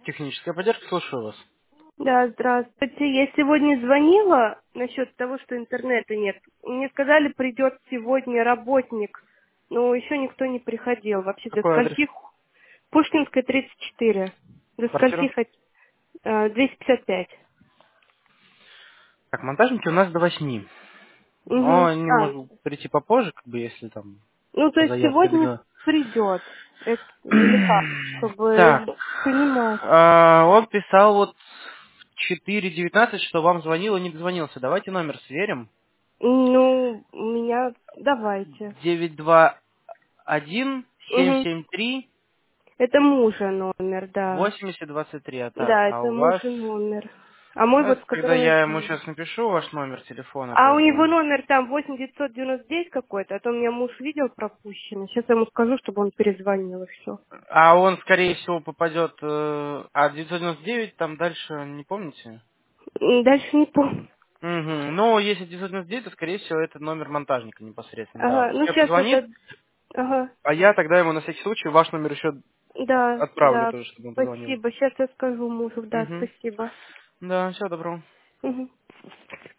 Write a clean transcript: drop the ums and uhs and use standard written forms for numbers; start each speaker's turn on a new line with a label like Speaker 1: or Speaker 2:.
Speaker 1: Техническая поддержка, слушаю вас.
Speaker 2: Да, здравствуйте. Я сегодня звонила насчет того, что интернета нет. Мне сказали, придет сегодня работник, но еще никто не приходил. Вообще до
Speaker 1: Какой адрес?
Speaker 2: скольки? Пушкинская, 34. До скольки
Speaker 1: Квартира?
Speaker 2: 255.
Speaker 1: Так, монтажники у нас до 8. Но
Speaker 2: Угу.
Speaker 1: они могут прийти попозже, как бы, если там
Speaker 2: Ну, то
Speaker 1: по
Speaker 2: есть
Speaker 1: заявке
Speaker 2: сегодня
Speaker 1: или...
Speaker 2: придет. Это, или как?
Speaker 1: Так,
Speaker 2: Чтобы понимать.
Speaker 1: он писал вот в 4:19, что вам звонил и не дозвонился. Давайте номер сверим.
Speaker 2: Ну, у меня... Давайте.
Speaker 1: 921
Speaker 2: Угу.
Speaker 1: 773
Speaker 2: Это мужа номер, да.
Speaker 1: 8023. А так,
Speaker 2: Да,
Speaker 1: а
Speaker 2: это
Speaker 1: у
Speaker 2: муж
Speaker 1: вас...
Speaker 2: и номер. А мой
Speaker 1: Ну,
Speaker 2: вот,
Speaker 1: это
Speaker 2: с
Speaker 1: тогда
Speaker 2: которым я
Speaker 1: я ему
Speaker 2: звоню.
Speaker 1: сейчас напишу ваш номер телефона,
Speaker 2: А у
Speaker 1: как
Speaker 2: него
Speaker 1: бы.
Speaker 2: номер там 8999 какой-то, а то у меня муж видел пропущенный. Сейчас я ему скажу, чтобы он перезвонил и все.
Speaker 1: А он, скорее всего, попадет... 999 там дальше, не помните?
Speaker 2: Дальше не помню.
Speaker 1: Угу. Ну, если 999, то, скорее всего, это номер монтажника непосредственно, да.
Speaker 2: Ага,
Speaker 1: Он
Speaker 2: ну
Speaker 1: тебе
Speaker 2: сейчас
Speaker 1: позвонит,
Speaker 2: это... Ага,
Speaker 1: а я тогда ему на всякий случай ваш номер еще
Speaker 2: да,
Speaker 1: отправлю
Speaker 2: да,
Speaker 1: тоже, чтобы он позвонил.
Speaker 2: спасибо. Сейчас я скажу мужу, да,
Speaker 1: Угу.
Speaker 2: спасибо.
Speaker 1: Да, всего доброго.
Speaker 2: Мгм.